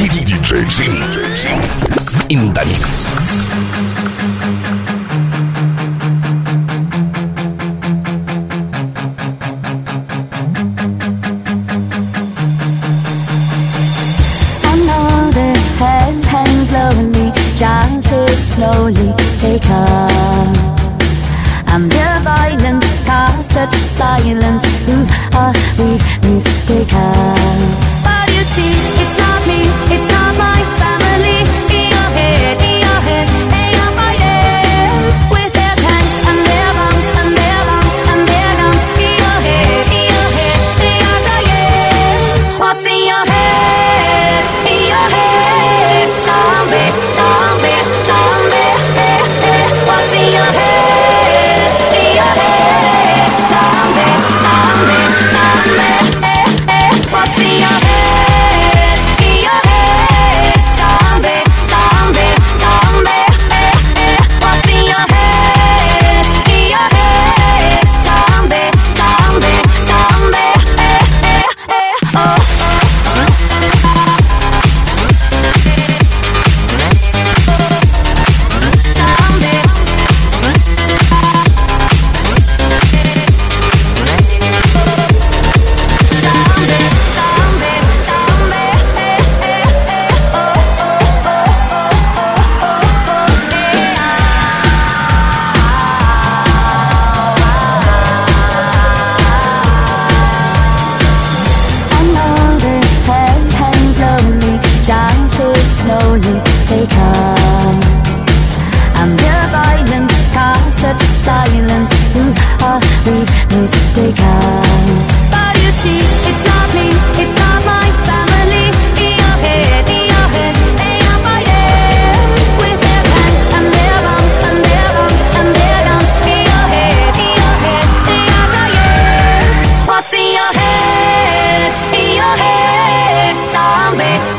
DJ Jim in the mix. Another hand hangs lonely, chances slowly take up. And their violence casts such silence. Who are we mistaken? But you see, it's not me, it's not my family. In your head, they are fighting with their tanks and their bombs and their bombs and their guns. In your head, they are dying. What's in your head? In your head, zombie, zombie, zombie. What's in your head? In your head, zombie, zombie, zombie. What's in your head? In your head, zombie, zombie, zombie. What's in your head? In your head, zombie, zombie, zombie. Oh. Another hand hangs lonely, chances slowly they come. And their violence casts such silence. Who are we mistaken? But you see, it's not me, it's not my family. In your head, they are fighting with their tanks and their bombs and their bombs and their guns. In your head, they are dying. What's in your head? In your head, zombie,